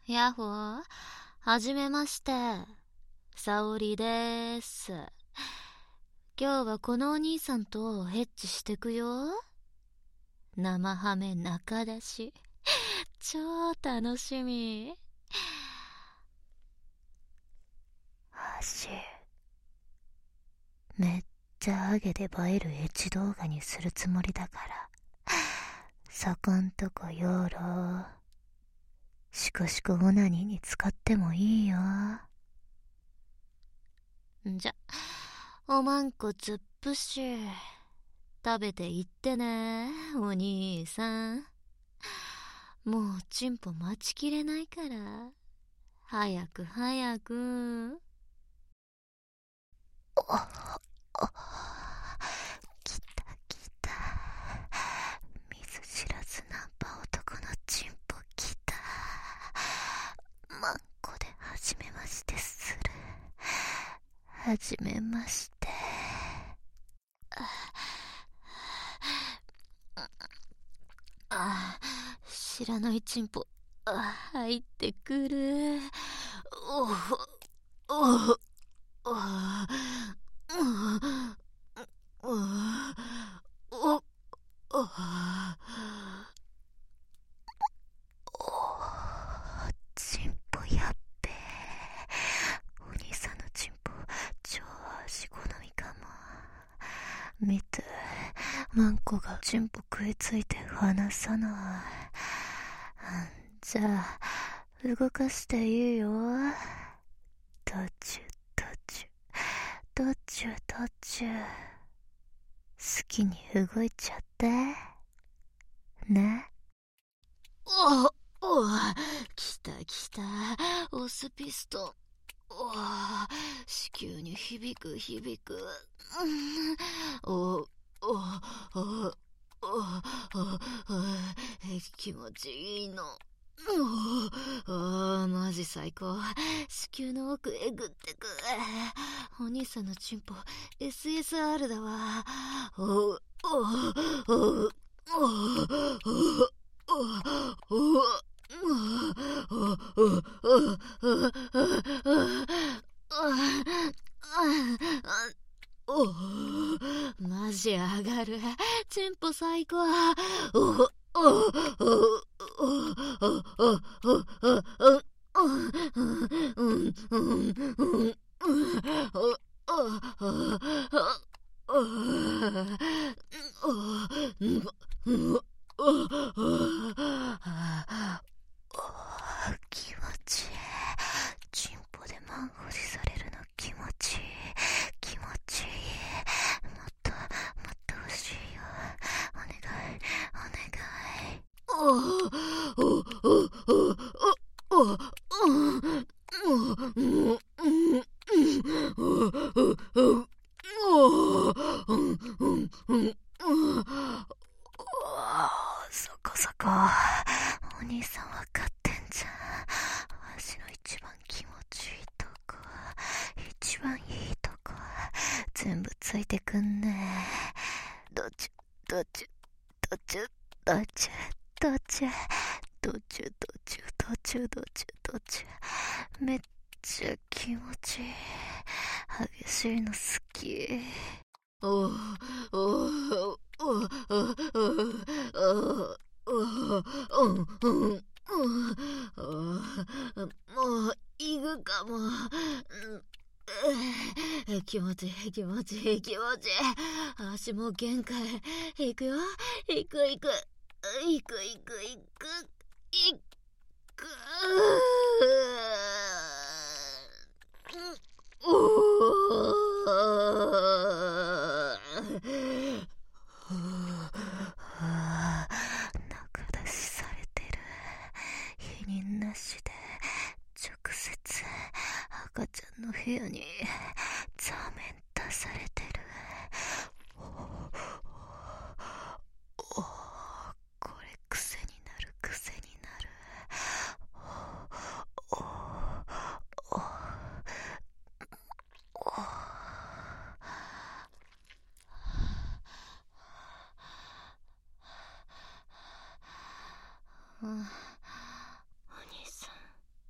やっほー、はじめまして。沙織でーす。今日はこのお兄さんとヘッチしてくよ。生ハメ中出し。超楽しみ。 めっちゃハゲで映えるエッチ動画にするつもりだから、そこんとこよろ。シコシコオナニーに使ってもいいよ。 じゃ、おまんこつっぷし。食べていってね、お兄さん。もうチンポ待ちきれないから。早く早く。 来た。見ず知らずナンパ男のチンポ来た。マンコで初めましてする。初めまして。 知らないチンポ入ってくる。おおおおチンポやっべえ。お兄さんのチンポ超足好みかも。見て、マンコがチンポ食いついて離さない。じゃあ動かしていいよ。途中好きに動いちゃってね。 来たオスピストン。子宮に響く。気持ちいいの。マジ最高。子宮の奥えぐってく。お兄さんのチンポ SSR だわ。マジ上がる。チンポ最高。 気持ちいい。チンポで満を持されるの気持ちいい。もっと欲しいよ。お願い。そこ。お兄さんわかってんじゃん。私の一番気持ちいいとこ、一番いいとこ、全部ついてくんね。どっちめっちゃ気持ちいい。激しいの好き。 もう行くかも。気持ちいい。足もう限界。行くよ。行く。 中出しされてる。否認なしで直接赤ちゃんの部屋に座面出されてる。これ癖になる。 お兄さん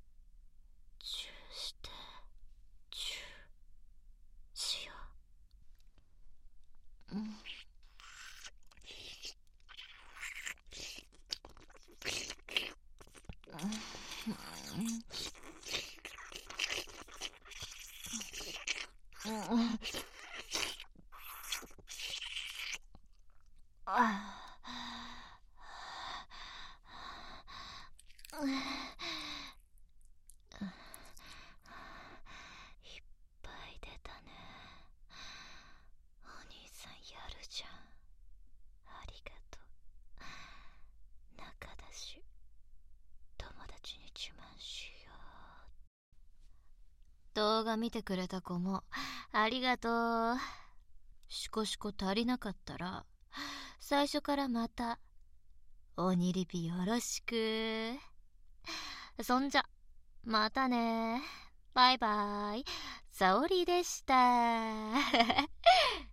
動画見てくれた子もありがとう。シコシコ足りなかったら最初からまた鬼リピよろしく。そんじゃまたね。バイバイ。沙織でした。